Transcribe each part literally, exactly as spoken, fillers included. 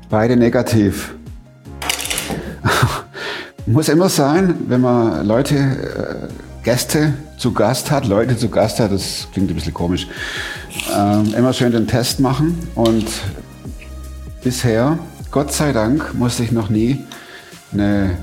Beide negativ. Muss immer sein, wenn man Leute, äh, Gäste zu Gast hat, Leute zu Gast hat, das klingt ein bisschen komisch, ähm, immer schön den Test machen. Und bisher, Gott sei Dank, musste ich noch nie eine,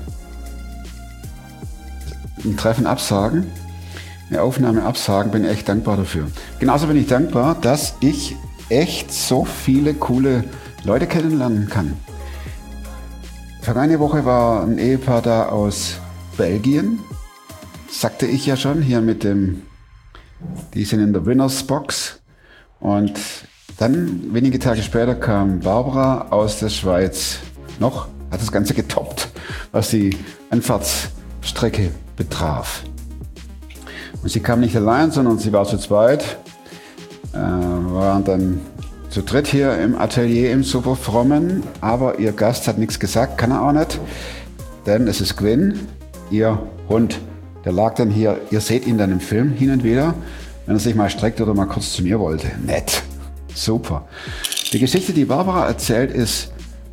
ein Treffen absagen, eine Aufnahme absagen, bin echt dankbar dafür. Genauso bin ich dankbar, dass ich echt so viele coole Leute kennenlernen kann. Vergangene Woche war ein Ehepaar da aus Belgien, sagte ich ja schon, hier mit dem, die sind in der Winners Box. Und dann, wenige Tage später, kam Barbara aus der Schweiz. Noch hat das Ganze getoppt, was die Anfahrtsstrecke betraf. Und sie kam nicht allein, sondern sie war zu zweit, äh, waren dann zu dritt hier im Atelier im Superfrommen, aber ihr Gast hat nichts gesagt, kann er auch nicht, denn es ist Gwyn, ihr Hund. Der lag dann hier, ihr seht ihn dann im Film hin und wieder, wenn er sich mal streckt oder mal kurz zu mir wollte. Nett, super. Die Geschichte, die Barbara erzählt, ist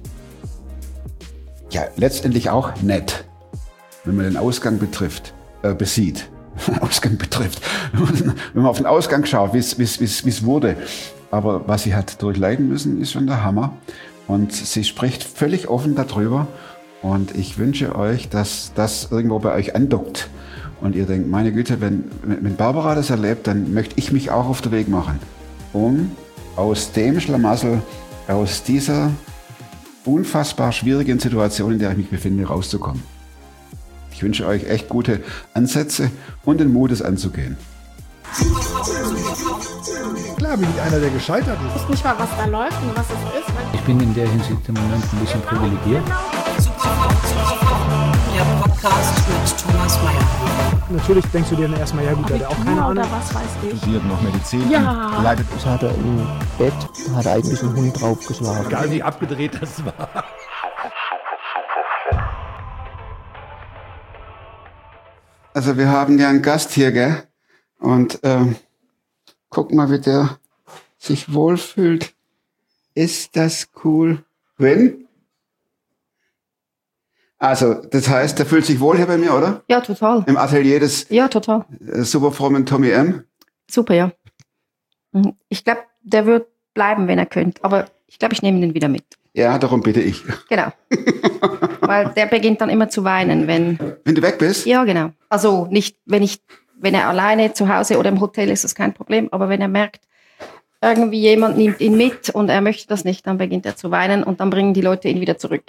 ja letztendlich auch nett, wenn man den Ausgang betrifft, äh, besieht. Ausgang betrifft, wenn man auf den Ausgang schaut, wie es wurde. Aber was sie hat durchleiden müssen, ist schon der Hammer. Und sie spricht völlig offen darüber. Und ich wünsche euch, dass das irgendwo bei euch andockt. Und ihr denkt, meine Güte, wenn, wenn Barbara das erlebt, dann möchte ich mich auch auf den Weg machen, um aus dem Schlamassel, aus dieser unfassbar schwierigen Situation, in der ich mich befinde, rauszukommen. Ich wünsche euch echt gute Ansätze und den Mut, es anzugehen. Klar bin ich einer, der gescheitert ist. Ich weiß nicht mal, was da läuft und was es ist. Ich bin in der Hinsicht im Moment ein bisschen privilegiert. Der Podcast mit Thomas Mayer. Natürlich denkst du dir dann erstmal, ja gut, der hat auch keine Ahnung. Oder was weiß ich. Studiert noch Medizin. Ja. Leidet. Das hat er im Bett, hat eigentlich einen Hund draufgeschlagen. Egal wie abgedreht das war. Also wir haben ja einen Gast hier, gell? Und ähm, guck mal, wie der sich wohlfühlt. Ist das cool? Gwyn? Also, das heißt, der fühlt sich wohl hier bei mir, oder? Ja, total. Im Atelier des Ja, total. äh, superfrommen Tommy M. Super, ja. Mhm. Ich glaube, der wird bleiben, wenn er könnte. Aber ich glaube, ich nehme ihn wieder mit. Ja, darum bitte ich. Genau. Weil der beginnt dann immer zu weinen, wenn... Wenn du weg bist? Ja, genau. Also nicht, wenn ich, wenn er alleine zu Hause oder im Hotel ist, ist das kein Problem. Aber wenn er merkt, irgendwie jemand nimmt ihn mit und er möchte das nicht, dann beginnt er zu weinen und dann bringen die Leute ihn wieder zurück.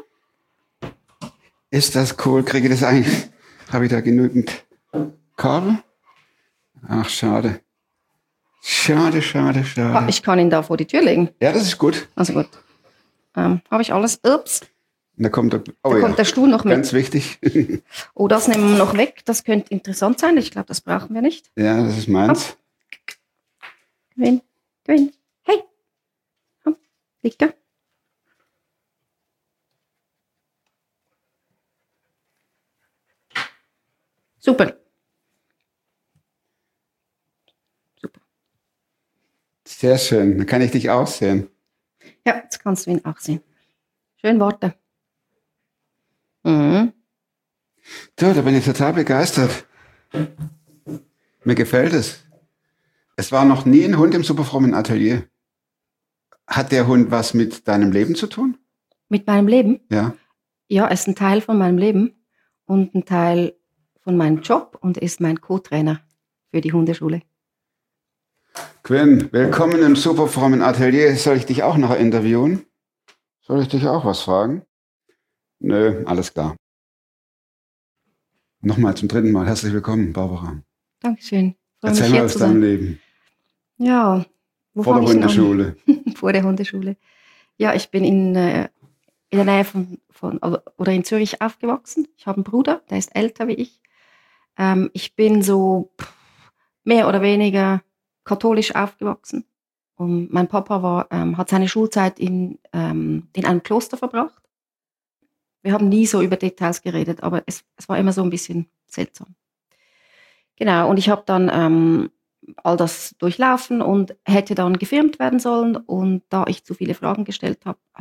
Ist das cool? Kriege ich das eigentlich? Habe ich da genügend Kabel? Ach, schade. Schade, schade, schade. Ich kann ihn da vor die Tür legen. Ja, das ist gut. Also gut. Ähm, habe ich alles? Ups. Und da kommt der, oh Da ja, kommt der Stuhl noch mit. ganz wichtig. Oh, das nehmen wir noch weg. Das könnte interessant sein. Ich glaube, das brauchen wir nicht. Ja, das ist meins. Gewinn, gewinn. Hey. Komm, liegt da. Super. Super. Sehr schön. Dann kann ich dich auch sehen. Ja, jetzt kannst du ihn auch sehen. Schön Worte. Mhm. Du, da bin ich total begeistert. Mir gefällt es. Es war noch nie ein Hund im superfrommen Atelier. Hat der Hund was mit deinem Leben zu tun? Mit meinem Leben? Ja. Ja, er ist ein Teil von meinem Leben und ein Teil von meinem Job und ist mein Co-Trainer für die Hundeschule. Gwyn, willkommen im superfrommen Atelier. Soll ich dich auch noch interviewen? Soll ich dich auch was fragen? Nö, alles klar. Nochmal zum dritten Mal. Herzlich willkommen, Barbara. Dankeschön. Freue Erzähl mich, mal hier aus zu deinem sein. Leben. Ja, wo Vor der fange ich denn an? Hundeschule. Vor der Hundeschule. Ja, ich bin in, äh, in der Nähe von, von, oder in Zürich aufgewachsen. Ich habe einen Bruder, der ist älter wie ich. Ähm, ich bin so pff, mehr oder weniger katholisch aufgewachsen. Und mein Papa war, ähm, hat seine Schulzeit in, ähm, in einem Kloster verbracht. Wir haben nie so über Details geredet, aber es, es war immer so ein bisschen seltsam. Genau, und ich habe dann ähm, all das durchlaufen und hätte dann gefilmt werden sollen. Und da ich zu viele Fragen gestellt habe, hat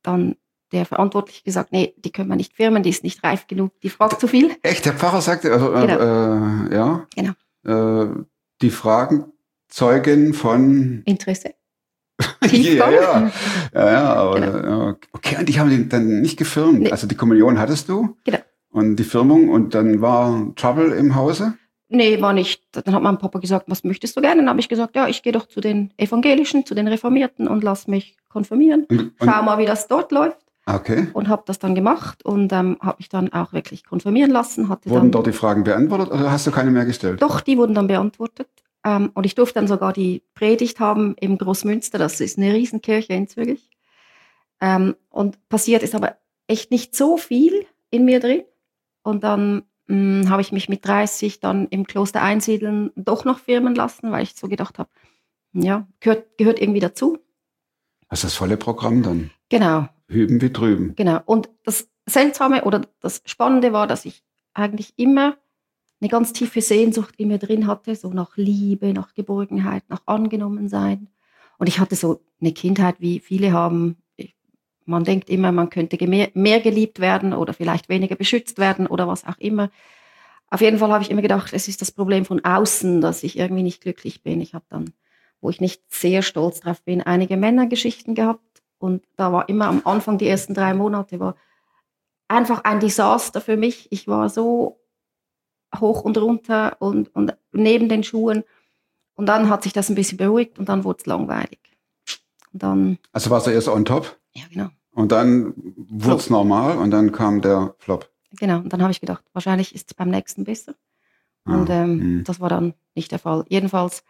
dann der Verantwortliche gesagt, nee, die können wir nicht firmen, die ist nicht reif genug, die fragt zu viel. Echt, der Pfarrer sagte, also, Genau. äh, ja, Genau. äh, die Fragen zeugen von... Interesse. ja, Tiefgang. ja, ja, ja, aber Genau. ja, okay, und die haben den dann nicht gefirmt. Nee. Also die Kommunion hattest du Genau. und die Firmung und dann war Trouble im Hause? Nee, war nicht. Dann hat mein Papa gesagt, was möchtest du gerne? Dann habe ich gesagt, ja, ich gehe doch zu den Evangelischen, zu den Reformierten und lass mich konfirmieren. Und, und, Schau mal, wie das dort läuft. okay. Und habe das dann gemacht und ähm, habe mich dann auch wirklich konfirmieren lassen. Hatte Wurden dann, dort die Fragen beantwortet oder hast du keine mehr gestellt? Doch, die wurden dann beantwortet. Ähm, und ich durfte dann sogar die Predigt haben im Großmünster. Das ist eine Riesenkirche in Zürich. Ähm, und passiert ist aber echt nicht so viel in mir drin. Und dann mh, habe ich mich mit dreißig dann im Kloster Einsiedeln doch noch firmen lassen, weil ich so gedacht habe, ja, gehört, gehört irgendwie dazu. Das ist das volle Programm dann. Genau. Hüben wie drüben. Genau. Und das Seltsame oder das Spannende war, dass ich eigentlich immer eine ganz tiefe Sehnsucht in mir drin hatte, so nach Liebe, nach Geborgenheit, nach Angenommensein. Und ich hatte so eine Kindheit, wie viele haben. Ich, man denkt immer, man könnte mehr, mehr geliebt werden oder vielleicht weniger beschützt werden oder was auch immer. Auf jeden Fall habe ich immer gedacht, es ist das Problem von außen, dass ich irgendwie nicht glücklich bin. Ich habe dann, wo ich nicht sehr stolz drauf bin, einige Männergeschichten gehabt. Und da war immer am Anfang, die ersten drei Monate, war einfach ein Desaster für mich. Ich war so hoch und runter und, und neben den Schuhen. Und dann hat sich das ein bisschen beruhigt und dann wurde es langweilig. Und dann, Also warst du erst on top ja genau, und dann wurde es normal und dann kam der Flop. genau. Und dann habe ich gedacht, wahrscheinlich ist es beim nächsten besser. Ah, Und ähm, hm. das war dann nicht der Fall. Jedenfalls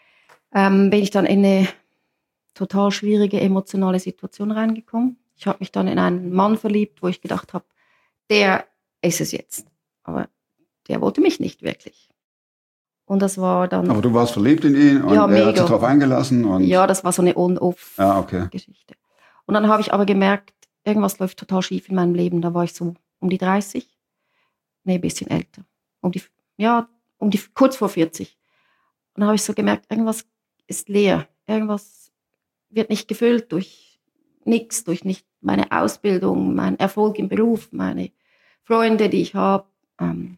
ähm, bin ich dann in eine total schwierige emotionale Situation reingekommen. Ich habe mich dann in einen Mann verliebt, wo ich gedacht habe, der ist es jetzt. Aber der wollte mich nicht wirklich. Und das war dann... Aber du warst verliebt in ihn und Ja, er mega. hat sich darauf eingelassen. Und Ja, das war so eine On-Off-Geschichte. Ja, okay. Und dann habe ich aber gemerkt, irgendwas läuft total schief in meinem Leben. Da war ich so um die dreißig. Nee, ein bisschen älter. Um die, ja, um die, kurz vor vierzig. Und dann habe ich so gemerkt, irgendwas ist leer. Irgendwas wird nicht gefüllt durch nichts, durch nicht meine Ausbildung, mein Erfolg im Beruf, meine Freunde, die ich habe. Ähm,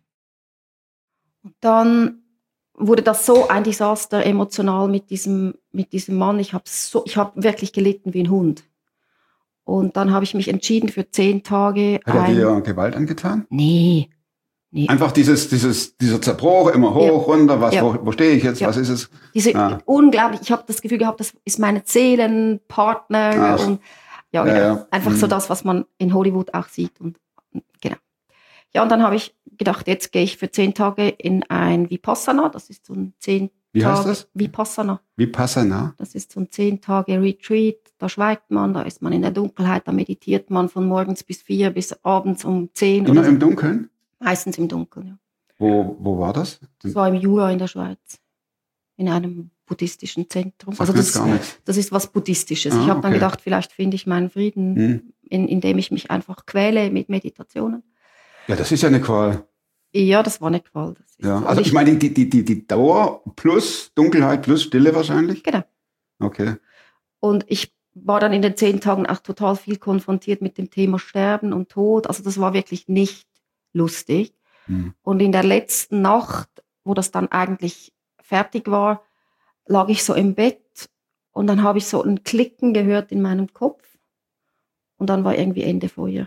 und dann wurde das so ein Desaster emotional mit diesem, mit diesem Mann. Ich habe so, ich habe wirklich gelitten wie ein Hund. Und dann habe ich mich entschieden für zehn Tage. Hat er ein, dir Gewalt angetan? Nee. nee. Einfach dieses, dieses, dieser Zerbruch, immer hoch, Ja. runter, was, Ja. wo, wo stehe ich jetzt, Ja. was ist es? Diese Ah. unglaublich, ich habe das Gefühl gehabt, das ist meine Seelenpartner Ach. und ja, Ja, genau. ja. Einfach so Mhm. das, was man in Hollywood auch sieht und genau. Ja, und dann habe ich gedacht, jetzt gehe ich für zehn Tage in ein Vipassana, das ist so ein zehn Wie heißt Tage das? Vipassana. Vipassana? Das ist so ein zehn Tage Retreat, da schweigt man, da ist man in der Dunkelheit, da meditiert man von morgens bis vier bis abends um zehn Immer oder so. im Dunkeln? Meistens im Dunkeln, ja. Wo, wo war das? Das war im Jura in der Schweiz, in einem buddhistischen Zentrum. Sagt Also mir das, jetzt gar nichts. das ist was Buddhistisches. Ah, ich habe dann okay. gedacht, vielleicht finde ich meinen Frieden, Hm. in, indem ich mich einfach quäle mit Meditationen. Ja, das ist ja eine Qual. Ja, das war eine Qual. Das ist Ja. so. Also Und ich meine, die, die, die, die Dauer plus Dunkelheit plus Stille wahrscheinlich? Genau. Okay. Und ich war dann in den zehn Tagen auch total viel konfrontiert mit dem Thema Sterben und Tod. Also das war wirklich nicht lustig. Hm. Und in der letzten Nacht, wo das dann eigentlich fertig war, lag ich so im Bett und dann habe ich so ein Klicken gehört in meinem Kopf und dann war irgendwie Ende Feuer.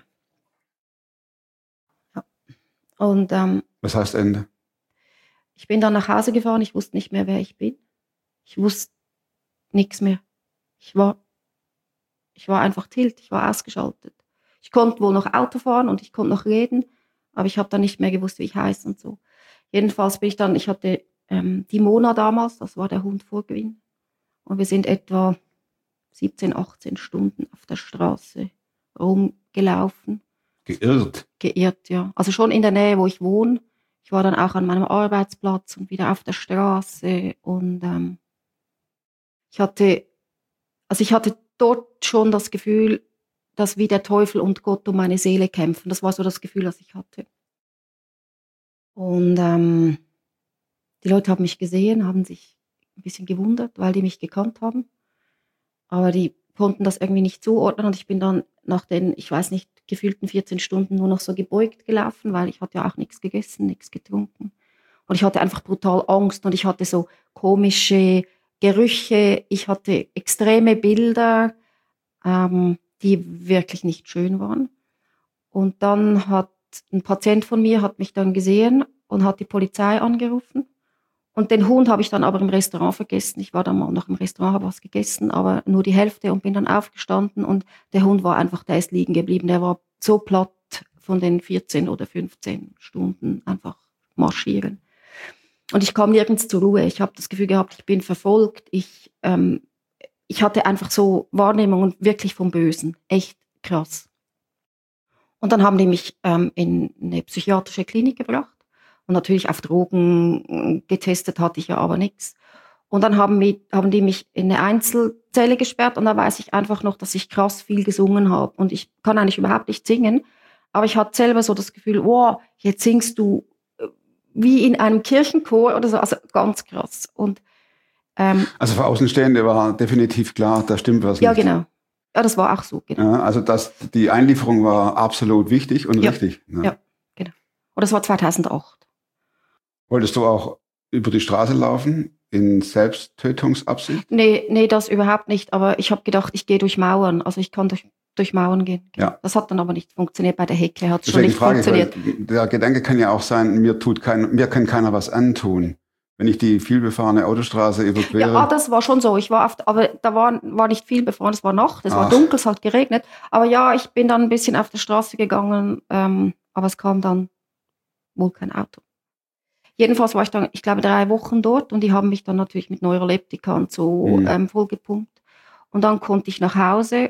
Ja. Und ähm, Was heißt Ende? ich bin dann nach Hause gefahren, ich wusste nicht mehr, wer ich bin. Ich wusste nichts mehr. Ich war, ich war einfach tilt, ich war ausgeschaltet. Ich konnte wohl noch Auto fahren und ich konnte noch reden, aber ich habe dann nicht mehr gewusst, wie ich heiße und so. Jedenfalls bin ich dann, ich hatte ähm, die Mona damals, das war der Hund vor Gewinn. Und wir sind etwa siebzehn, achtzehn Stunden auf der Straße rumgelaufen. Geirrt. Geirrt, ja. Also schon in der Nähe, wo ich wohne. Ich war dann auch an meinem Arbeitsplatz und wieder auf der Straße. Und ähm, ich hatte, also ich hatte dort schon das Gefühl, dass wie der Teufel und Gott um meine Seele kämpfen. Das war so das Gefühl, das ich hatte. Und ähm, die Leute haben mich gesehen, haben sich ein bisschen gewundert, weil die mich gekannt haben. Aber die konnten das irgendwie nicht zuordnen und ich bin dann nach den, ich weiß nicht, gefühlten vierzehn Stunden nur noch so gebeugt gelaufen, weil ich hatte ja auch nichts gegessen, nichts getrunken. Und ich hatte einfach brutal Angst und ich hatte so komische Gerüche, ich hatte extreme Bilder, ähm, die wirklich nicht schön waren. Und dann hat ein Patient von mir hat mich dann gesehen und hat die Polizei angerufen. Und den Hund habe ich dann aber im Restaurant vergessen. Ich war dann mal noch im Restaurant, habe was gegessen, aber nur die Hälfte und bin dann aufgestanden und der Hund war einfach, der ist liegen geblieben. Der war so platt von den vierzehn oder fünfzehn Stunden einfach marschieren. Und ich kam nirgends zur Ruhe. Ich habe das Gefühl gehabt, ich bin verfolgt. Ich, ähm, ich hatte einfach so Wahrnehmungen wirklich vom Bösen. Echt krass. Und dann haben die mich ähm, in eine psychiatrische Klinik gebracht. Und natürlich auf Drogen getestet hatte ich ja aber nichts. Und dann haben, wir, haben die mich in eine Einzelzelle gesperrt und da weiß ich einfach noch, dass ich krass viel gesungen habe. Und ich kann eigentlich überhaupt nicht singen, aber ich hatte selber so das Gefühl, wow, jetzt singst du wie in einem Kirchenchor oder so, also ganz krass. Und, ähm, also für Außenstehende war definitiv klar, da stimmt was ja, nicht. Ja, genau. Ja, das war auch so, genau. Ja, also das, die Einlieferung war absolut wichtig und ja. richtig. Ja. ja, genau. Und das war zweitausendacht. Wolltest du auch über die Straße laufen in Selbsttötungsabsicht? Nee, nee, das überhaupt nicht. Aber ich habe gedacht, ich gehe durch Mauern. Also ich kann durch, durch Mauern gehen. Ja. Das hat dann aber nicht funktioniert. Bei der Hecke hat es schon Deswegen nicht frage ich, funktioniert. weil der Gedanke kann ja auch sein, mir, tut kein, mir kann keiner was antun. Wenn ich die vielbefahrene Autostraße überquere. Ja, das war schon so. Ich war auf, aber da war, war nicht viel befahren. Es war Nacht, es Ach. war dunkel, es hat geregnet. Aber ja, ich bin dann ein bisschen auf der Straße gegangen. Ähm, aber es kam dann wohl kein Auto. Jedenfalls war ich dann, ich glaube, drei Wochen dort und die haben mich dann natürlich mit Neuroleptika und so Mhm. ähm, vollgepumpt. Und dann konnte ich nach Hause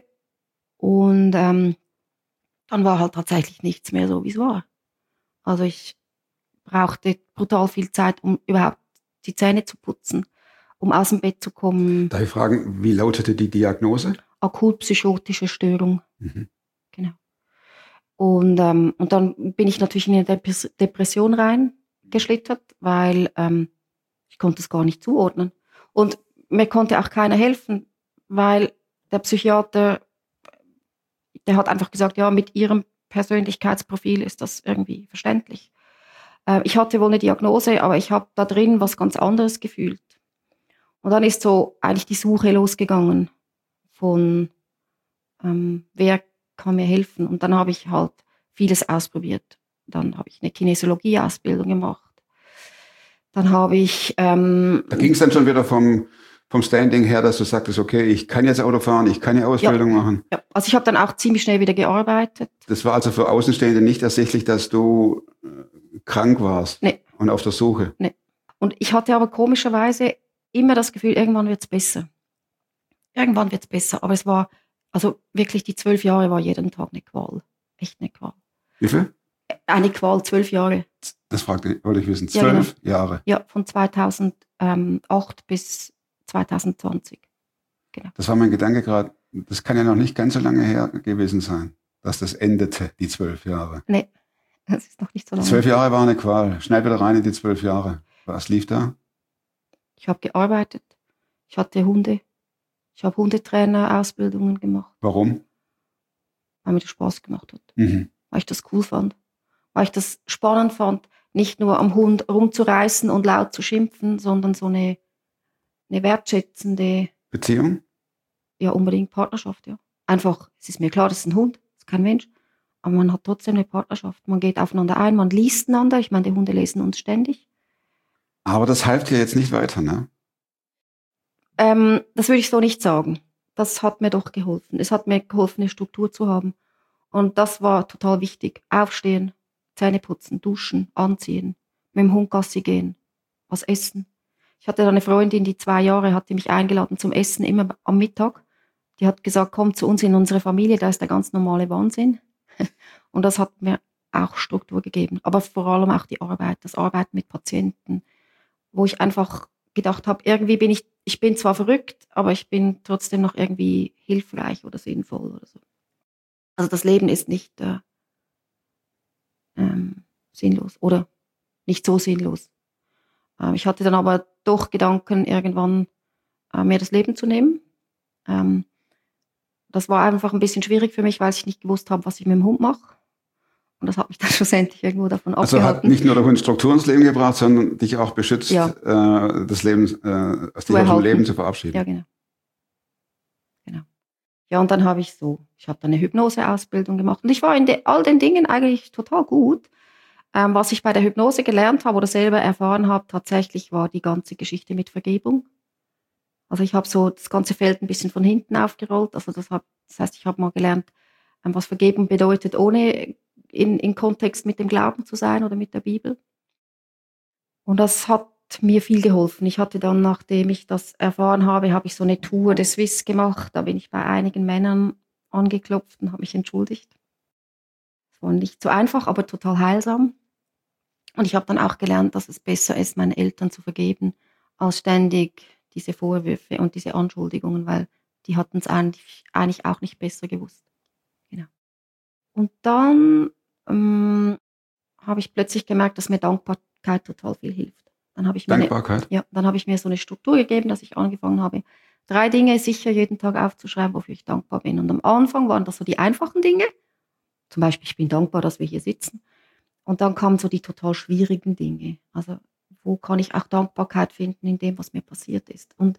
und ähm, dann war halt tatsächlich nichts mehr so, wie es war. Also ich brauchte brutal viel Zeit, um überhaupt die Zähne zu putzen, um aus dem Bett zu kommen. Darf ich fragen, wie lautete die Diagnose? Akut psychotische Störung. Mhm. Genau. Und, ähm, und dann bin ich natürlich in eine Dep- Depression reingeschlittert, weil ähm, ich konnte es gar nicht zuordnen. Und mir konnte auch keiner helfen, weil der Psychiater, der hat einfach gesagt, ja, mit ihrem Persönlichkeitsprofil ist das irgendwie verständlich. Äh, ich hatte wohl eine Diagnose, aber ich habe da drin was ganz anderes gefühlt. Und dann ist so eigentlich die Suche losgegangen von, ähm, wer kann mir helfen. Und dann habe ich halt vieles ausprobiert. Dann habe ich eine Kinesiologie-Ausbildung gemacht. Dann habe ich... Ähm, Da ging es dann schon wieder vom, vom Standing her, dass du sagtest, okay, ich kann jetzt Auto fahren, ich kann eine Ausbildung ja, machen. Ja. Also ich habe dann auch ziemlich schnell wieder gearbeitet. Das war also für Außenstehende nicht ersichtlich, dass du äh, krank warst nee. und auf der Suche. Nee. Und ich hatte aber komischerweise immer das Gefühl, irgendwann wird es besser. Irgendwann wird es besser. Aber es war, also wirklich die zwölf Jahre war jeden Tag eine Qual. Echt eine Qual. Wie viel? Eine Qual, zwölf Jahre. Das fragte, wollte ich wissen. Ja, Zwölf genau. Jahre. Ja, von zweitausendacht bis zweitausendzwanzig. Genau. Das war mein Gedanke gerade. Das kann ja noch nicht ganz so lange her gewesen sein, dass das endete, die zwölf Jahre. Nee, das ist noch nicht so lange. Zwölf Jahre war eine Qual. Schnell wieder rein in die zwölf Jahre. Was lief da? Ich habe gearbeitet. Ich hatte Hunde. Ich habe Hundetrainer-Ausbildungen gemacht. Warum? Weil mir das Spaß gemacht hat. Mhm. Weil ich das cool fand. Weil ich das spannend fand, nicht nur am Hund rumzureißen und laut zu schimpfen, sondern so eine, eine wertschätzende, Beziehung? ja unbedingt Partnerschaft, ja. Einfach, es ist mir klar, das ist ein Hund, das ist kein Mensch, aber man hat trotzdem eine Partnerschaft. Man geht aufeinander ein, man liest einander. Ich meine, die Hunde lesen uns ständig. Aber das half dir jetzt nicht weiter, ne? Ähm, das würde ich so nicht sagen. Das hat mir doch geholfen. Es hat mir geholfen, eine Struktur zu haben. Und das war total wichtig. Aufstehen, Zähne putzen, duschen, anziehen, mit dem Hund Gassi gehen, was essen. Ich hatte da eine Freundin, die zwei Jahre hat die mich eingeladen zum Essen, immer am Mittag. Die hat gesagt, komm zu uns in unsere Familie, da ist der ganz normale Wahnsinn. Und das hat mir auch Struktur gegeben. Aber vor allem auch die Arbeit, das Arbeiten mit Patienten, wo ich einfach gedacht habe, irgendwie bin ich, ich bin zwar verrückt, aber ich bin trotzdem noch irgendwie hilfreich oder sinnvoll oder so. Also das Leben ist nicht äh, ähm, sinnlos oder nicht so sinnlos. Ähm, ich hatte dann aber doch Gedanken, irgendwann äh, mir das Leben zu nehmen. Ähm, Das war einfach ein bisschen schwierig für mich, weil ich nicht gewusst habe, was ich mit dem Hund mache. Und das hat mich dann schlussendlich irgendwo davon Also abgehalten. hat nicht nur der Hund Struktur ins Leben gebracht, sondern dich auch beschützt, Ja. äh, das Leben, äh, aus dem erhalten. Leben zu verabschieden. Ja, genau. genau. Ja, und dann habe ich so, ich habe dann eine Hypnoseausbildung gemacht. Und ich war in de, all den Dingen eigentlich total gut. Ähm, was ich bei der Hypnose gelernt habe oder selber erfahren habe, tatsächlich war die ganze Geschichte mit Vergebung. Also ich habe so das ganze Feld ein bisschen von hinten aufgerollt. Also das, hab, das heißt, ich habe mal gelernt, ähm, was Vergebung bedeutet, ohne in, in Kontext mit dem Glauben zu sein oder mit der Bibel. Und das hat mir viel geholfen. Ich hatte dann, nachdem ich das erfahren habe, habe ich so eine Tour des Swiss gemacht. Da bin ich bei einigen Männern angeklopft und habe mich entschuldigt. Es war nicht so einfach, aber total heilsam. Und ich habe dann auch gelernt, dass es besser ist, meinen Eltern zu vergeben, als ständig diese Vorwürfe und diese Anschuldigungen, weil die hatten es eigentlich, eigentlich auch nicht besser gewusst. Genau. Und dann ähm, habe ich plötzlich gemerkt, dass mir Dankbarkeit total viel hilft. Dann habe ich mir Dankbarkeit? Eine, ja, dann habe ich mir so eine Struktur gegeben, dass ich angefangen habe, drei Dinge sicher jeden Tag aufzuschreiben, wofür ich dankbar bin. Und am Anfang waren das so die einfachen Dinge. Zum Beispiel, ich bin dankbar, dass wir hier sitzen. Und dann kamen so die total schwierigen Dinge. Also wo kann ich auch Dankbarkeit finden in dem, was mir passiert ist. Und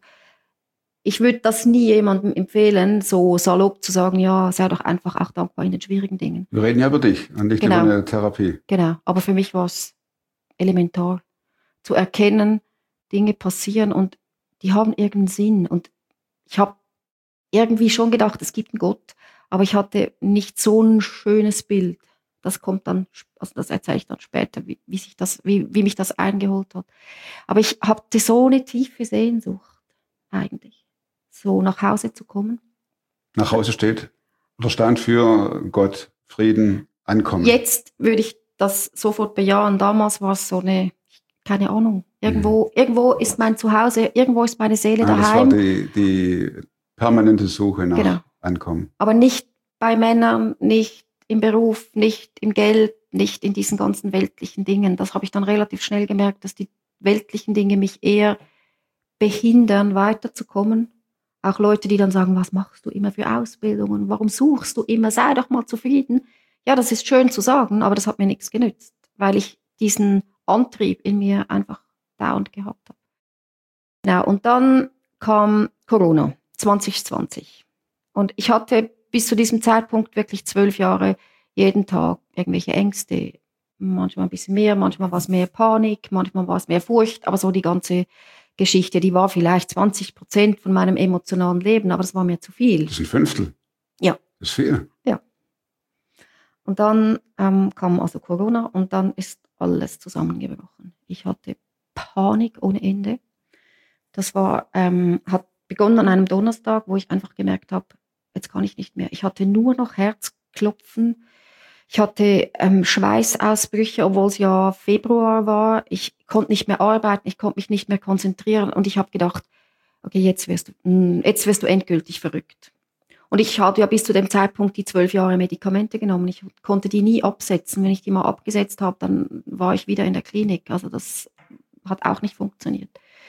ich würde das nie jemandem empfehlen, so salopp zu sagen, ja, sei doch einfach auch dankbar in den schwierigen Dingen. Wir reden ja über dich und nicht Genau. über eine Therapie. Genau, aber für mich war es elementar, zu erkennen, Dinge passieren und die haben irgendeinen Sinn. Und ich habe irgendwie schon gedacht, es gibt einen Gott, aber ich hatte nicht so ein schönes Bild. Das kommt dann, also das erzähle ich dann später, wie, wie, sich das, wie, wie mich das eingeholt hat. Aber ich hatte so eine tiefe Sehnsucht eigentlich, so nach Hause zu kommen. Nach Hause steht oder stand für Gott, Frieden, Ankommen. Jetzt würde ich das sofort bejahen. Damals war es so eine, keine Ahnung, irgendwo, mhm. irgendwo ist mein Zuhause, irgendwo ist meine Seele ah, daheim. Das war die, die permanente Suche nach genau. Ankommen. Aber nicht bei Männern, nicht im Beruf, nicht im Geld, nicht in diesen ganzen weltlichen Dingen. Das habe ich dann relativ schnell gemerkt, dass die weltlichen Dinge mich eher behindern, weiterzukommen. Auch Leute, die dann sagen, was machst du immer für Ausbildungen? Warum suchst du immer? Sei doch mal zufrieden. Ja, das ist schön zu sagen, aber das hat mir nichts genützt, weil ich diesen Antrieb in mir einfach dauernd gehabt habe. Ja, und dann kam Corona, zwanzig zwanzig. Und ich hatte bis zu diesem Zeitpunkt wirklich zwölf Jahre jeden Tag irgendwelche Ängste. Manchmal ein bisschen mehr, manchmal war es mehr Panik, manchmal war es mehr Furcht, aber so die ganze Geschichte, die war vielleicht zwanzig Prozent von meinem emotionalen Leben, aber das war mir zu viel. Das ist ein Fünftel. Ja. Das ist viel. Ja. Und dann ähm, kam also Corona und dann ist alles zusammengebrochen. Ich hatte Panik ohne Ende. Das war, ähm, hat begonnen an einem Donnerstag, wo ich einfach gemerkt habe, jetzt kann ich nicht mehr. Ich hatte nur noch Herzklopfen. Ich hatte ähm, Schweißausbrüche, obwohl es ja Februar war. Ich konnte nicht mehr arbeiten, ich konnte mich nicht mehr konzentrieren und ich habe gedacht, okay, jetzt wirst du, mh, jetzt wirst du endgültig verrückt. Und ich hatte ja bis zu dem Zeitpunkt die zwölf Jahre Medikamente genommen. Ich konnte die nie absetzen. Wenn ich die mal abgesetzt habe, dann war ich wieder in der Klinik. Also das hat auch nicht funktioniert.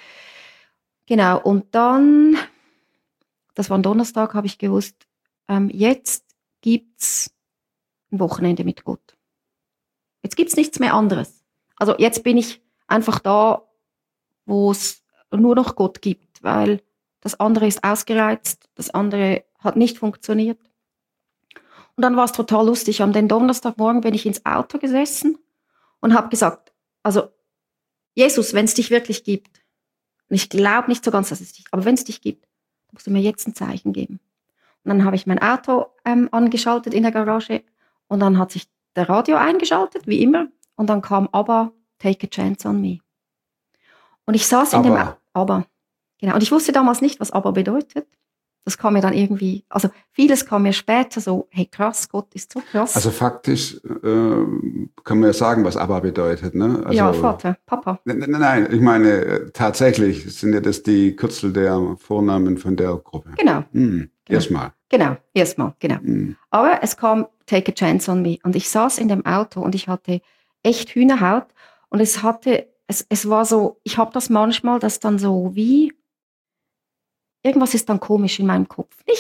Genau, und dann, das war ein Donnerstag, habe ich gewusst, ähm, jetzt gibt's ein Wochenende mit Gott. Jetzt gibt's nichts mehr anderes. Also jetzt bin ich einfach da, wo es nur noch Gott gibt, weil das andere ist ausgereizt, das andere hat nicht funktioniert. Und dann war es total lustig. Am den Donnerstagmorgen bin ich ins Auto gesessen und habe gesagt, also Jesus, wenn es dich wirklich gibt, und ich glaube nicht so ganz, dass es dich, aber wenn es dich gibt, musst du mir jetzt ein Zeichen geben. Und dann habe ich mein Auto ähm, angeschaltet in der Garage und dann hat sich der Radio eingeschaltet, wie immer, und dann kam ABBA, Take a Chance on Me. Und ich saß in ABBA. dem ABBA. Genau. Und ich wusste damals nicht, was ABBA bedeutet. Das kam mir dann irgendwie, also vieles kam mir später so, hey krass, Gott ist so krass. Also faktisch äh, kann man ja sagen, was ABBA bedeutet, ne? Also, ja, Vater, Papa. Nein, nein, ich meine, tatsächlich sind ja das die Kürzel der Vornamen von der Gruppe. Genau. Hm, genau. Erstmal. Genau, erstmal, genau. Hm. Aber es kam Take a Chance on Me und ich saß in dem Auto und ich hatte echt Hühnerhaut und es hatte, es, es war so, ich habe das manchmal, das dann so wie, irgendwas ist dann komisch in meinem Kopf. Nicht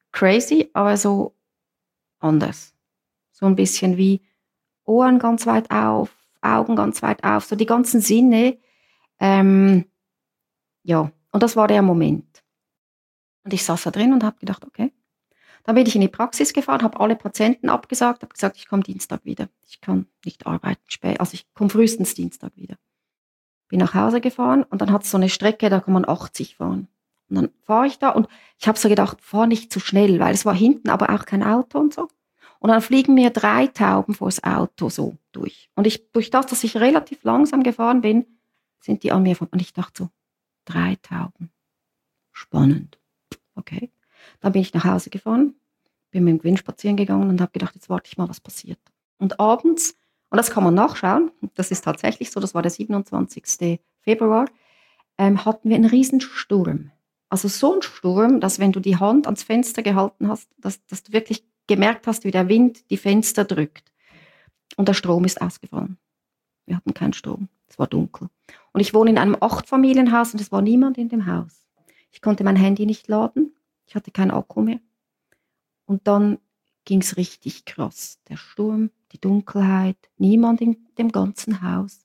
crazy, aber so anders. So ein bisschen wie Ohren ganz weit auf, Augen ganz weit auf, so die ganzen Sinne. Ähm, ja, und das war der Moment. Und ich saß da drin und habe gedacht, okay. Dann bin ich in die Praxis gefahren, habe alle Patienten abgesagt, habe gesagt, ich komme Dienstag wieder. Ich kann nicht arbeiten spät, also ich komme frühestens Dienstag wieder. Bin nach Hause gefahren und dann hat es so eine Strecke, da kann man achtzig fahren. Und dann fahre ich da und ich habe so gedacht, fahr nicht zu schnell, weil es war hinten aber auch kein Auto und so. Und dann fliegen mir drei Tauben vors Auto so durch. Und ich, durch das, dass ich relativ langsam gefahren bin, sind die an mir vorbei. Und ich dachte so, drei Tauben. Spannend. Okay. Dann bin ich nach Hause gefahren, bin mit dem Gewinn spazieren gegangen und habe gedacht, jetzt warte ich mal, was passiert. Und abends, und das kann man nachschauen, das ist tatsächlich so, das war der siebenundzwanzigsten Februar, ähm, hatten wir einen riesen Sturm. Also so ein Sturm, dass wenn du die Hand ans Fenster gehalten hast, dass, dass du wirklich gemerkt hast, wie der Wind die Fenster drückt. Und der Strom ist ausgefallen. Wir hatten keinen Strom. Es war dunkel. Und ich wohne in einem Acht-Familienhaus und es war niemand in dem Haus. Ich konnte mein Handy nicht laden. Ich hatte keinen Akku mehr. Und dann ging es richtig krass. Der Sturm, die Dunkelheit, niemand in dem ganzen Haus.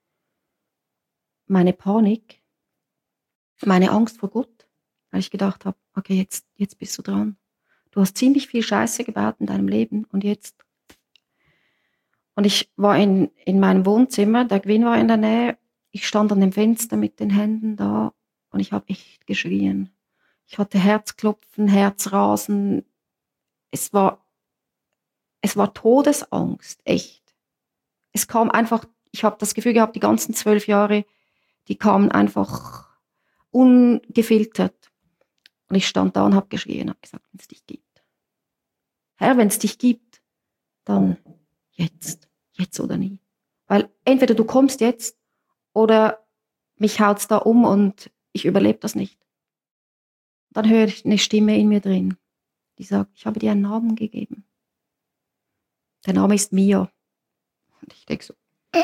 Meine Panik, meine Angst vor Gott, weil ich gedacht habe, okay, jetzt, jetzt bist du dran. Du hast ziemlich viel Scheiße gebaut in deinem Leben und jetzt. Und ich war in, in meinem Wohnzimmer, der Gewinn war in der Nähe, ich stand an dem Fenster mit den Händen da und ich habe echt geschrien. Ich hatte Herzklopfen, Herzrasen. Es war, es war Todesangst, echt. Es kam einfach, ich habe das Gefühl gehabt, die ganzen zwölf Jahre, die kamen einfach ungefiltert. Und ich stand da und habe geschrien und habe gesagt, wenn es dich gibt. Herr, wenn es dich gibt, dann jetzt, jetzt oder nie. Weil entweder du kommst jetzt oder mich haut's da um und ich überlebe das nicht. Dann höre ich eine Stimme in mir drin, die sagt, ich habe dir einen Namen gegeben. Der Name ist Mia. Und ich denke so, du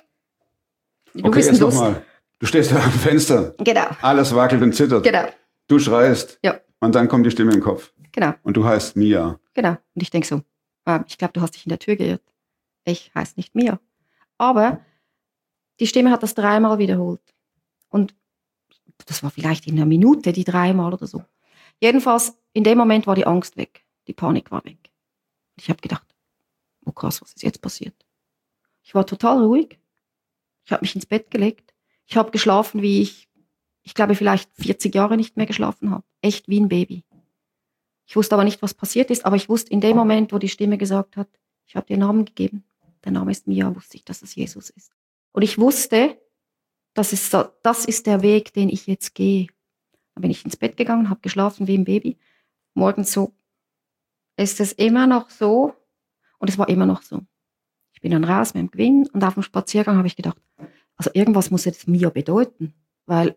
okay, bist jetzt Lust. nochmal. Du stehst da am Fenster. Genau. Alles wackelt und zittert. Genau. Du schreist. Ja. Und dann kommt die Stimme im Kopf. Genau. Und du heißt Mia. Genau. Und ich denke so, äh, ich glaube, du hast dich in der Tür geirrt. Ich heiße nicht Mia. Aber die Stimme hat das dreimal wiederholt. Und das war vielleicht in einer Minute, die dreimal oder so. Jedenfalls, in dem Moment war die Angst weg. Die Panik war weg. Ich habe gedacht, oh krass, was ist jetzt passiert? Ich war total ruhig. Ich habe mich ins Bett gelegt. Ich habe geschlafen, wie ich, ich glaube, vielleicht vierzig Jahre nicht mehr geschlafen habe. Echt wie ein Baby. Ich wusste aber nicht, was passiert ist, aber ich wusste in dem Moment, wo die Stimme gesagt hat, ich habe dir einen Namen gegeben. Der Name ist Mia, wusste ich, dass es Jesus ist. Und ich wusste, das ist, so, das ist der Weg, den ich jetzt gehe. Dann bin ich ins Bett gegangen, habe geschlafen wie ein Baby. Morgens so, ist es immer noch so? Und es war immer noch so. Ich bin dann raus mit dem Gewinn und auf dem Spaziergang habe ich gedacht, also irgendwas muss jetzt Mia bedeuten, weil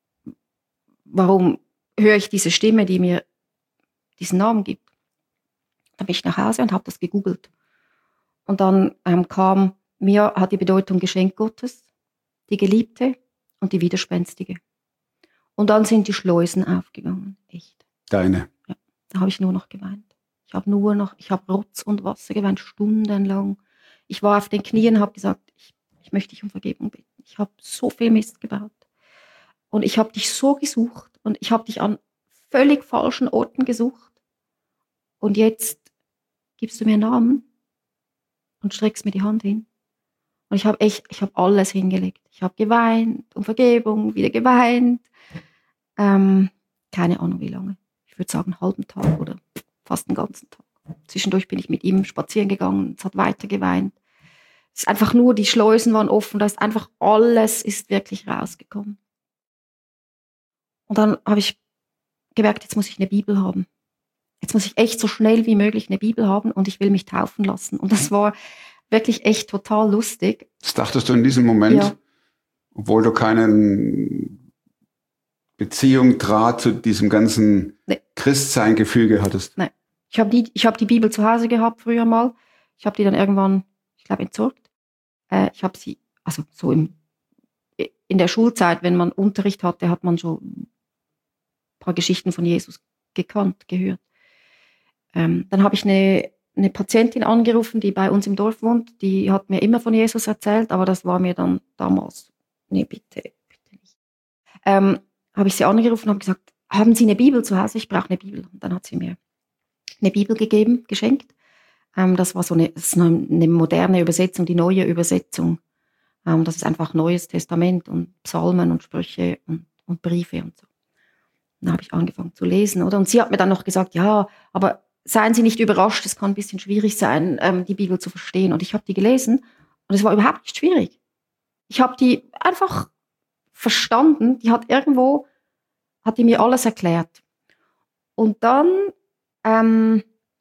warum höre ich diese Stimme, die mir diesen Namen gibt? Dann bin ich nach Hause und habe das gegoogelt. Und dann ähm, kam, Mia hat die Bedeutung Geschenk Gottes, die Geliebte und die Widerspenstige. Und dann sind die Schleusen aufgegangen, echt. Deine. Ja, da habe ich nur noch geweint. Ich habe nur noch, ich habe Rotz und Wasser geweint, stundenlang. Ich war auf den Knien und habe gesagt, ich, ich möchte dich um Vergebung bitten. Ich habe so viel Mist gebaut. Und ich habe dich so gesucht und ich habe dich an völlig falschen Orten gesucht. Und jetzt gibst du mir einen Namen und streckst mir die Hand hin. Und ich habe echt, ich habe alles hingelegt. Ich habe geweint, um Vergebung, wieder geweint. Ähm, keine Ahnung wie lange. Ich würde sagen einen halben Tag oder fast einen ganzen Tag. Zwischendurch bin ich mit ihm spazieren gegangen, es hat weiter geweint. Es ist einfach nur, die Schleusen waren offen, da ist einfach alles ist wirklich rausgekommen. Und dann habe ich gemerkt, jetzt muss ich eine Bibel haben. Jetzt muss ich echt so schnell wie möglich eine Bibel haben und ich will mich taufen lassen. Und das war wirklich echt total lustig. Das dachtest du in diesem Moment, ja. Obwohl du keine Beziehung, Draht zu diesem ganzen nee. Christsein-Gefüge hattest? Nein. Ich habe die, ich hab die Bibel zu Hause gehabt früher mal. Ich habe die dann irgendwann, ich glaube, entsorgt. Äh, ich habe sie, also so im, in der Schulzeit, wenn man Unterricht hatte, hat man schon ein paar Geschichten von Jesus gekannt, gehört. ähm, dann habe ich eine, eine Patientin angerufen, die bei uns im Dorf wohnt. Die hat mir immer von Jesus erzählt, aber das war mir dann damals, nee, bitte, bitte nicht. Ähm, habe ich sie angerufen und habe gesagt, haben Sie eine Bibel zu Hause? Ich brauche eine Bibel. Und dann hat sie mir eine Bibel gegeben, geschenkt. Ähm, das war so eine, das ist eine, eine moderne Übersetzung, die neue Übersetzung. Ähm, das ist einfach Neues Testament und Psalmen und Sprüche und, und Briefe und so. Dann habe ich angefangen zu lesen, oder? Und sie hat mir dann noch gesagt, ja, aber seien Sie nicht überrascht, es kann ein bisschen schwierig sein, ähm, die Bibel zu verstehen. Und ich habe die gelesen und es war überhaupt nicht schwierig. Ich habe die einfach verstanden. Die hat irgendwo, hat die mir alles erklärt. Und dann, ähm,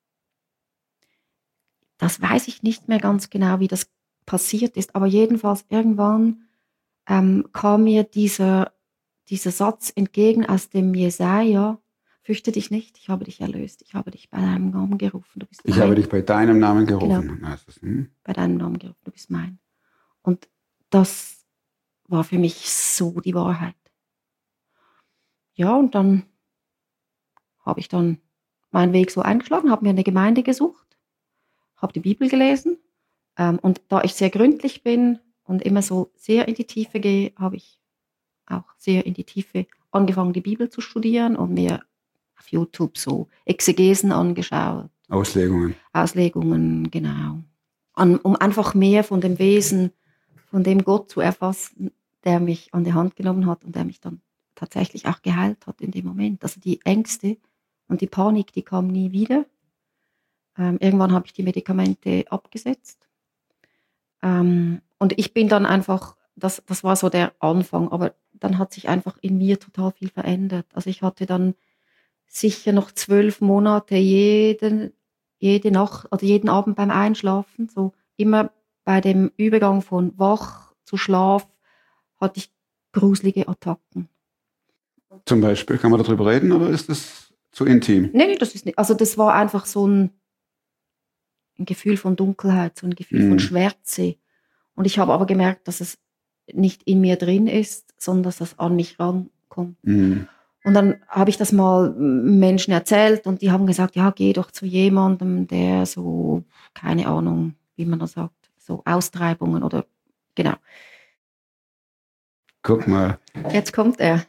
das weiß ich nicht mehr ganz genau, wie das passiert ist, aber jedenfalls irgendwann ähm, kam mir dieser, dieser Satz entgegen aus dem Jesaja: Fürchte dich nicht, ich habe dich erlöst, ich habe dich bei deinem Namen gerufen, du bist Ich mein. habe dich bei deinem Namen gerufen. Genau. Das ist, hm. Bei deinem Namen gerufen, du bist mein. Und das war für mich so die Wahrheit. Ja, und dann habe ich dann meinen Weg so eingeschlagen, habe mir eine Gemeinde gesucht, habe die Bibel gelesen. Ähm, und da ich sehr gründlich bin und immer so sehr in die Tiefe gehe, habe ich auch sehr in die Tiefe angefangen, die Bibel zu studieren und mir auf YouTube so Exegesen angeschaut. Auslegungen. Auslegungen, genau. An, um einfach mehr von dem Wesen, von dem Gott zu erfassen, der mich an die Hand genommen hat und der mich dann tatsächlich auch geheilt hat in dem Moment. Also die Ängste und die Panik, die kam nie wieder. Ähm, irgendwann habe ich die Medikamente abgesetzt. Ähm, und ich bin dann einfach, das, das war so der Anfang, aber dann hat sich einfach in mir total viel verändert. Also ich hatte dann sicher noch zwölf Monate jeden, jede Nacht oder jeden Abend beim Einschlafen, so immer bei dem Übergang von wach zu Schlaf, hatte ich gruselige Attacken. Zum Beispiel, kann man darüber reden oder ist das zu intim? Nee, nee, das ist nicht. Also das war einfach so ein, ein Gefühl von Dunkelheit, so ein Gefühl Mhm. von Schwärze. Und ich habe aber gemerkt, dass es nicht in mir drin ist, sondern dass das an mich rankommt. Mhm. Und dann habe ich das mal Menschen erzählt und die haben gesagt, ja, geh doch zu jemandem, der so, keine Ahnung, wie man das sagt, so Austreibungen oder, genau. Guck mal, Jetzt kommt er.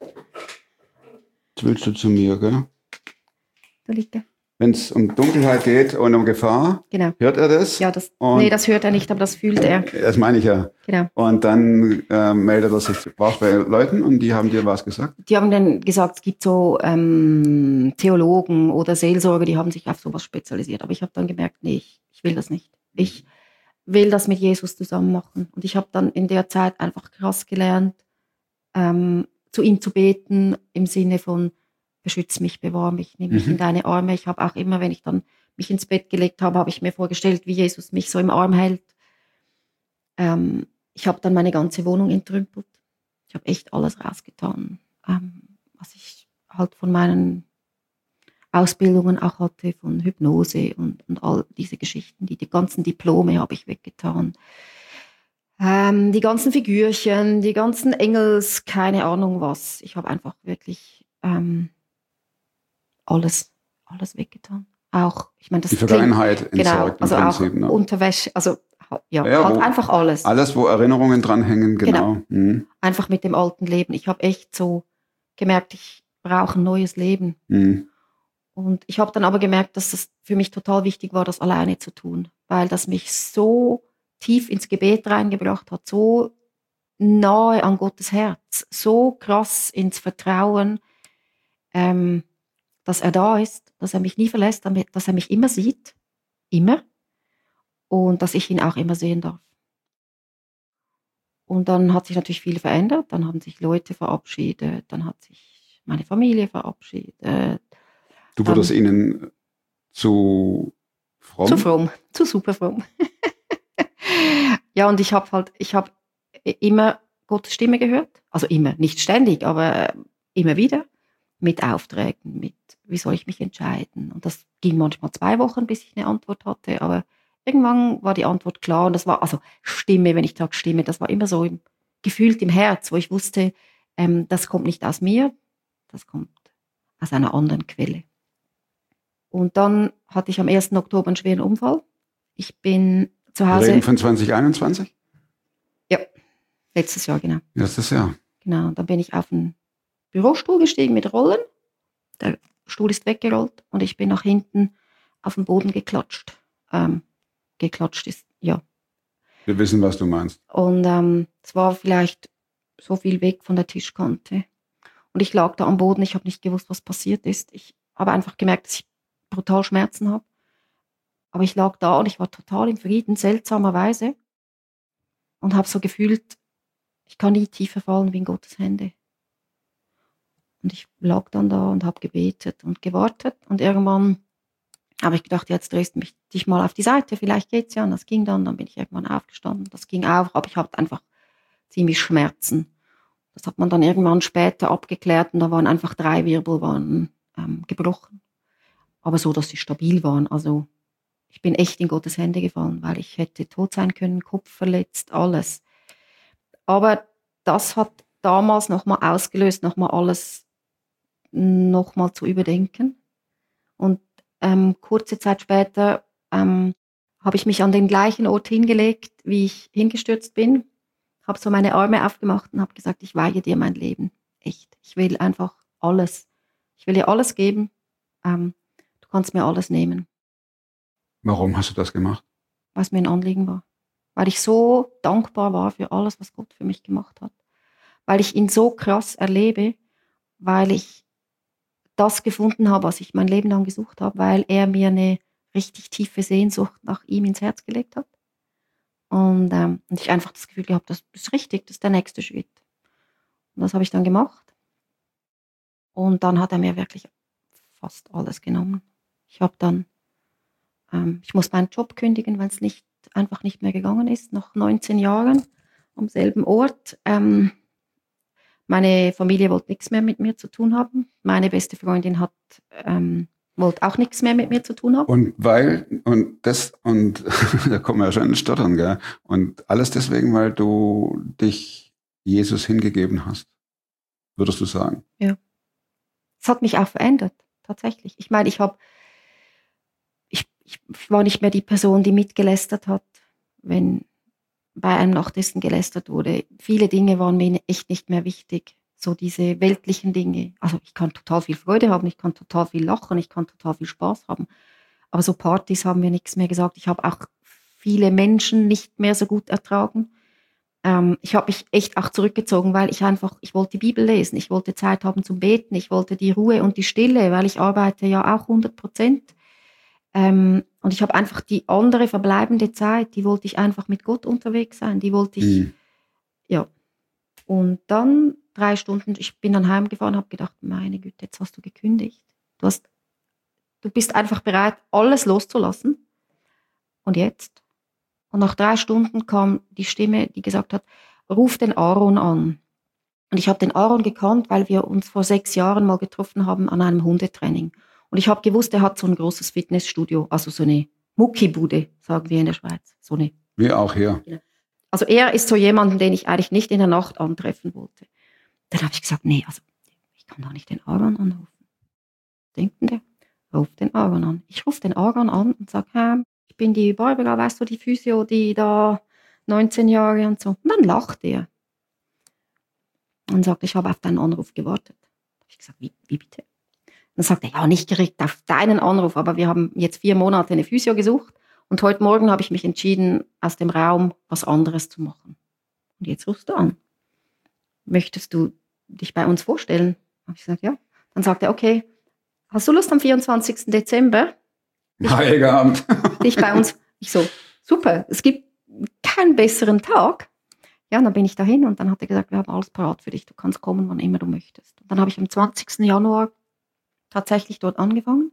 jetzt willst du zu mir, gell? Da liegt er. Wenn es um Dunkelheit geht und um Gefahr, Genau. hört er das? Ja, das, Und- nee, das hört er nicht, aber das fühlt er. Das meine ich ja. Genau. Und dann äh, meldet er sich, warst bei Leuten und die haben dir was gesagt? Die haben dann gesagt, es gibt so ähm, Theologen oder Seelsorger, die haben sich auf sowas spezialisiert. Aber ich habe dann gemerkt, nee, ich, ich will das nicht. Ich will das mit Jesus zusammen machen. Und ich habe dann in der Zeit einfach krass gelernt, ähm, zu ihm zu beten, im Sinne von, beschütz mich, bewahr mich, nimm mich Mhm. in deine Arme. Ich habe auch immer, wenn ich dann mich ins Bett gelegt habe, habe ich mir vorgestellt, wie Jesus mich so im Arm hält. Ähm, ich habe dann meine ganze Wohnung entrümpelt. Ich habe echt alles rausgetan, ähm, was ich halt von meinen Ausbildungen auch hatte, von Hypnose und, und all diese Geschichten. Die, die ganzen Diplome habe ich weggetan. Ähm, die ganzen Figürchen, die ganzen Engels, keine Ahnung was. Ich habe einfach wirklich ähm, alles, alles weggetan. Auch, ich meine, das Die klingt- Vergangenheit genau, entsorgt im also auch Prinzip. Ne? Unterwäsche, also ja, Ja, halt wo- einfach alles. Alles, wo Erinnerungen dranhängen, genau. Mhm. Einfach mit dem alten Leben. Ich habe echt so gemerkt, ich brauche ein neues Leben. Mhm. Und ich habe dann aber gemerkt, dass es für mich total wichtig war, das alleine zu tun, weil das mich so tief ins Gebet reingebracht hat, so nahe an Gottes Herz, so krass ins Vertrauen, ähm, dass er da ist, dass er mich nie verlässt, damit- dass er mich immer sieht, immer, und dass ich ihn auch immer sehen darf. Und dann hat sich natürlich viel verändert, dann haben sich Leute verabschiedet, dann hat sich meine Familie verabschiedet. Du wurdest ihnen zu fromm? Zu fromm, zu super fromm. Ja, und ich habe halt, ich habe immer Gottes Stimme gehört, also immer, nicht ständig, aber äh, immer wieder, mit Aufträgen, mit, wie soll ich mich entscheiden? Und das ging manchmal zwei Wochen, bis ich eine Antwort hatte, aber irgendwann war die Antwort klar und das war, also Stimme, wenn ich sage Stimme, das war immer so im, gefühlt im Herz, wo ich wusste, ähm, das kommt nicht aus mir, das kommt aus einer anderen Quelle. Und dann hatte ich am ersten Oktober einen schweren Unfall. Ich bin zu Wir Hause. reden von zwanzig einundzwanzig? Ja, letztes Jahr, genau. Letztes Jahr. Genau, und dann bin ich auf einen Bürostuhl gestiegen mit Rollen. Der Stuhl ist weggerollt und ich bin nach hinten auf den Boden geklatscht. Ähm, geklatscht ist, ja. Wir wissen, was du meinst. Und ähm, es war vielleicht so viel weg von der Tischkante. Und ich lag da am Boden, ich habe nicht gewusst, was passiert ist. Ich habe einfach gemerkt, dass ich brutal Schmerzen habe. Aber ich lag da und ich war total im Frieden, seltsamerweise. Und habe so gefühlt, ich kann nie tiefer fallen wie in Gottes Hände. Und ich lag dann da und habe gebetet und gewartet. Und irgendwann habe ich gedacht, jetzt drehst du mich, dich mal auf die Seite, vielleicht geht's ja. Und das ging dann, dann bin ich irgendwann aufgestanden. Das ging auch, aber ich hatte einfach ziemlich Schmerzen. Das hat man dann irgendwann später abgeklärt und da waren einfach drei Wirbelbahnen ähm, gebrochen. Aber so, dass sie stabil waren. Also ich bin echt in Gottes Hände gefallen, weil ich hätte tot sein können, Kopf verletzt, alles. Aber das hat damals nochmal ausgelöst, nochmal alles nochmal zu überdenken. Und ähm, kurze Zeit später ähm, habe ich mich an den gleichen Ort hingelegt, wie ich hingestürzt bin. Habe so meine Arme aufgemacht und habe gesagt, ich weihe dir mein Leben. Echt. Ich will einfach alles. Ich will dir alles geben. Ähm, du kannst mir alles nehmen. Warum hast du das gemacht? Weil es mir ein Anliegen war. Weil ich so dankbar war für alles, was Gott für mich gemacht hat. Weil ich ihn so krass erlebe, weil ich das gefunden habe, was ich mein Leben lang gesucht habe, weil er mir eine richtig tiefe Sehnsucht nach ihm ins Herz gelegt hat. Und, ähm, und ich einfach das Gefühl gehabt, das ist richtig, das ist der nächste Schritt. Und das habe ich dann gemacht. Und dann hat er mir wirklich fast alles genommen. Ich habe dann, ähm, ich muss meinen Job kündigen, weil es nicht, einfach nicht mehr gegangen ist, nach neunzehn Jahren am selben Ort. Ähm, meine Familie wollte nichts mehr mit mir zu tun haben. Meine beste Freundin hat, ähm, wollte auch nichts mehr mit mir zu tun haben. Und weil, und das, und da kommen wir ja schon ins Stottern, gell? Und alles deswegen, weil du dich Jesus hingegeben hast, würdest du sagen? Ja. Es hat mich auch verändert, tatsächlich. Ich meine, ich habe, ich, ich war nicht mehr die Person, die mitgelästert hat, wenn bei einem Nachtessen gelästert wurde. Viele Dinge waren mir echt nicht mehr wichtig. So diese weltlichen Dinge. Also ich kann total viel Freude haben, ich kann total viel lachen, ich kann total viel Spaß haben. Aber so Partys haben mir nichts mehr gesagt. Ich habe auch viele Menschen nicht mehr so gut ertragen. Ähm, ich habe mich echt auch zurückgezogen, weil ich einfach, ich wollte die Bibel lesen, ich wollte Zeit haben zum Beten, ich wollte die Ruhe und die Stille, weil ich arbeite ja auch hundert Prozent. Ähm, und ich habe einfach die andere verbleibende Zeit, die wollte ich einfach mit Gott unterwegs sein, die wollte ich, Mhm. ja. Und dann drei Stunden, ich bin dann heimgefahren, habe gedacht, meine Güte, jetzt hast du gekündigt. Du hast, du bist einfach bereit, alles loszulassen. Und jetzt? Und nach drei Stunden kam die Stimme, die gesagt hat, ruf den Aaron an. Und ich habe den Aaron gekannt, weil wir uns vor sechs Jahren mal getroffen haben an einem Hundetraining. Und ich habe gewusst, er hat so ein großes Fitnessstudio, also so eine Muckibude, sagen wir in der Schweiz. So eine. Wie auch hier. Also er ist so jemand, den ich eigentlich nicht in der Nacht antreffen wollte. Dann habe ich gesagt, nee, also ich kann doch nicht den Aaron anrufen. Was denkt denn der? Ruf den Aaron an. Ich rufe den Aaron an und sage, hey, ich bin die Barbara, weißt du, die Physio, die da neunzehn Jahre und so. Und dann lacht er. Und sagt, ich habe auf deinen Anruf gewartet. Da habe ich gesagt, wie, wie bitte? Dann sagt er, ja, nicht direkt auf deinen Anruf, aber wir haben jetzt vier Monate eine Physio gesucht und heute Morgen habe ich mich entschieden, aus dem Raum was anderes zu machen. Und jetzt rufst du an. Möchtest du dich bei uns vorstellen? Habe ich gesagt, ja. Dann sagt er, okay, hast du Lust am vierundzwanzigsten Dezember? Heiliger Abend. Dich bei uns. Ich so, super, es gibt keinen besseren Tag. Ja, und dann bin ich dahin und dann hat er gesagt, wir haben alles parat für dich, du kannst kommen, wann immer du möchtest. Und dann habe ich am zwanzigsten Januar tatsächlich dort angefangen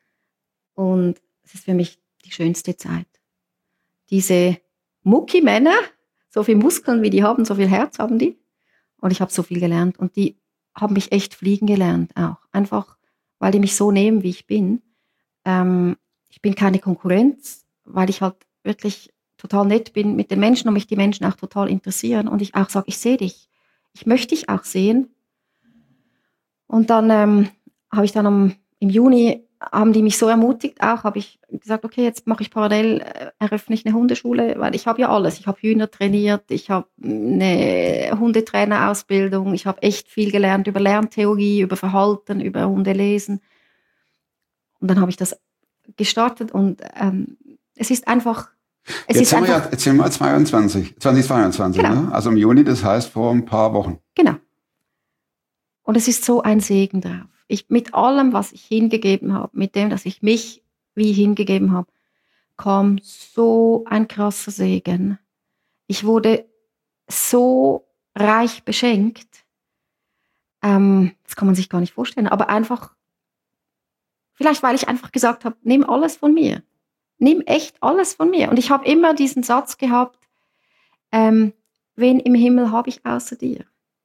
und es ist für mich die schönste Zeit. Diese Mucki-Männer, so viel Muskeln wie die haben, so viel Herz haben die und ich habe so viel gelernt und die haben mich echt fliegen gelernt auch, einfach weil die mich so nehmen, wie ich bin. Ähm, ich bin keine Konkurrenz, weil ich halt wirklich total nett bin mit den Menschen und mich die Menschen auch total interessieren und ich auch sage, ich sehe dich, ich möchte dich auch sehen. Und dann ähm, habe ich dann am, im Juni haben die mich so ermutigt auch, habe ich gesagt, okay, jetzt mache ich parallel, äh, eröffne ich eine Hundeschule, weil ich habe ja alles. Ich habe Hühner trainiert, ich habe eine Hundetrainerausbildung, ich habe echt viel gelernt über Lerntheorie, über Verhalten, über Hundelesen. Und dann habe ich das gestartet und ähm, es ist einfach... Es jetzt, ist sind wir einfach ja, jetzt sind wir zweiundzwanzig, zweitausendzweiundzwanzig, Genau. ne? Also im Juni, das heißt vor ein paar Wochen. Genau. Und es ist so ein Segen drauf. Ich, mit allem, was ich hingegeben habe, mit dem, dass ich mich wie hingegeben habe, kam so ein krasser Segen. Ich wurde so reich beschenkt. Ähm, das kann man sich gar nicht vorstellen. Aber einfach, vielleicht weil ich einfach gesagt habe, nimm alles von mir. Nimm echt alles von mir. Und ich habe immer diesen Satz gehabt, ähm, wen im Himmel habe ich außer dir?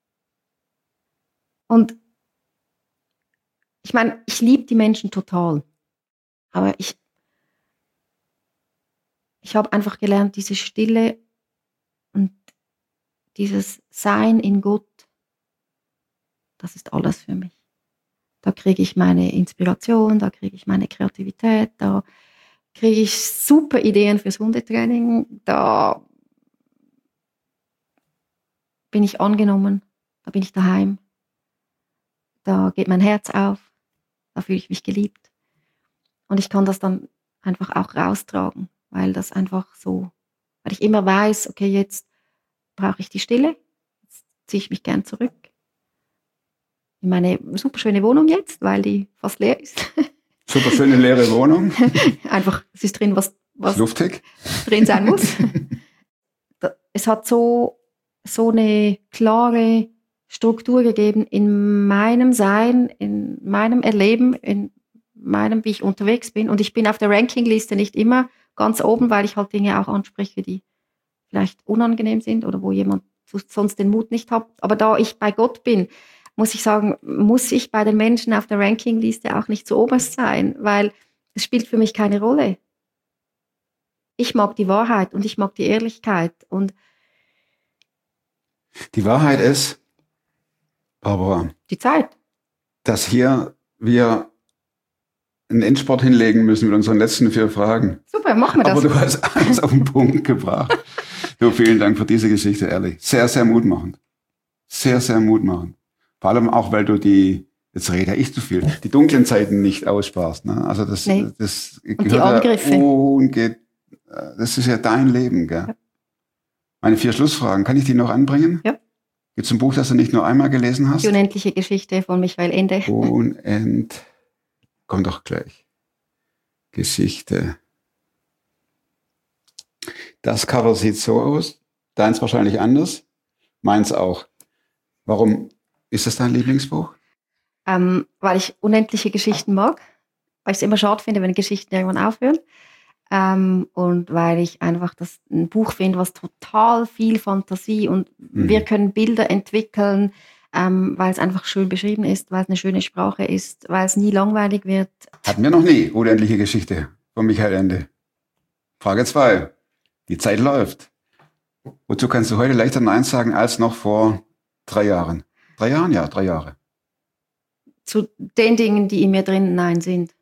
Und ich meine, ich liebe die Menschen total. Aber ich, ich habe einfach gelernt, diese Stille und dieses Sein in Gott, das ist alles für mich. Da kriege ich meine Inspiration, da kriege ich meine Kreativität, da kriege ich super Ideen fürs Hundetraining, da bin ich angenommen, da bin ich daheim, da geht mein Herz auf, da fühle ich mich geliebt. Und ich kann das dann einfach auch raustragen, weil das einfach so, weil ich immer weiß, okay, jetzt brauche ich die Stille, jetzt ziehe ich mich gern zurück in meine super schöne Wohnung jetzt, weil die fast leer ist. Super schöne leere Wohnung. Einfach, es ist drin, was, was luftig drin sein muss. Es hat so, so eine klare Struktur gegeben in meinem Sein, in meinem Erleben, in meinem, wie ich unterwegs bin. Und ich bin auf der Rankingliste nicht immer ganz oben, weil ich halt Dinge auch anspreche, die vielleicht unangenehm sind oder wo jemand sonst den Mut nicht hat. Aber da ich bei Gott bin, muss ich sagen, muss ich bei den Menschen auf der Rankingliste auch nicht so oberst sein, weil es spielt für mich keine Rolle. Ich mag die Wahrheit und ich mag die Ehrlichkeit. Und die Wahrheit ist, Barbara, die Zeit. Dass hier wir einen Endsport hinlegen müssen mit unseren letzten vier Fragen. Super, machen wir das. Aber du hast alles auf den Punkt gebracht. Du, vielen Dank für diese Geschichte, ehrlich. Sehr, sehr mutmachend. Sehr, sehr mutmachend. Vor allem auch, weil du die, jetzt rede ich zu viel, die dunklen Zeiten nicht aussparst. Ne? Also das, nee. das und die Angriffe. Und geht, das ist ja dein Leben. Gell? Ja. Meine vier Schlussfragen, kann ich die noch anbringen? Ja. Gibt es ein Buch, das du nicht nur einmal gelesen hast? Die unendliche Geschichte von Michael Ende. Unend, kommt doch gleich. Geschichte. Das Cover sieht so aus. Deins wahrscheinlich anders. Meins auch. Warum ist das dein Lieblingsbuch? Ähm, weil ich unendliche Geschichten mag. Weil ich es immer schade finde, wenn Geschichten irgendwann aufhören. Ähm, und weil ich einfach das ein Buch finde, was total viel Fantasie und mhm. wir können Bilder entwickeln, ähm, weil es einfach schön beschrieben ist, weil es eine schöne Sprache ist, weil es nie langweilig wird. Hatten wir noch nie unendliche Geschichte von Michael Ende. Frage zwei. Die Zeit läuft. Wozu kannst du heute leichter Nein sagen als noch vor drei Jahren? Drei Jahren? Ja, drei Jahre. Zu den Dingen, die in mir drin Nein sind.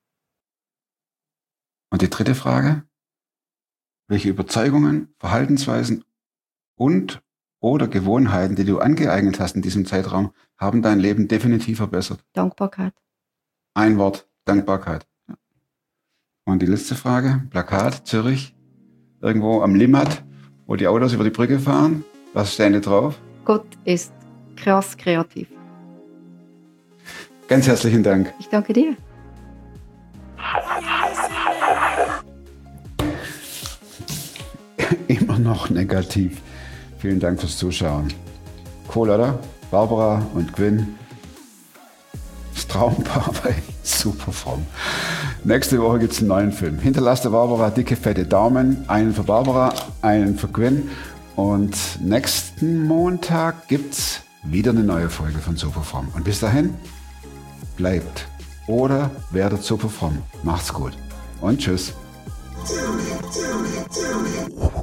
Und die dritte Frage. Welche Überzeugungen, Verhaltensweisen und oder Gewohnheiten, die du angeeignet hast in diesem Zeitraum, haben dein Leben definitiv verbessert? Dankbarkeit. Ein Wort, Dankbarkeit. Und die letzte Frage. Plakat, Zürich, irgendwo am Limmat, wo die Autos über die Brücke fahren. Was steht da drauf? Gott ist krass kreativ. Ganz herzlichen Dank. Ich danke dir. Immer noch negativ. Vielen Dank fürs Zuschauen. Cool, oder? Barbara und Gwyn. Das Traumpaar war super fromm. Nächste Woche gibt es einen neuen Film. Hinterlasst der Barbara dicke, fette Daumen. Einen für Barbara, einen für Gwyn. Und nächsten Montag gibt es wieder eine neue Folge von Super Fromm. Und bis dahin, bleibt oder werdet super fromm. Macht's gut und tschüss.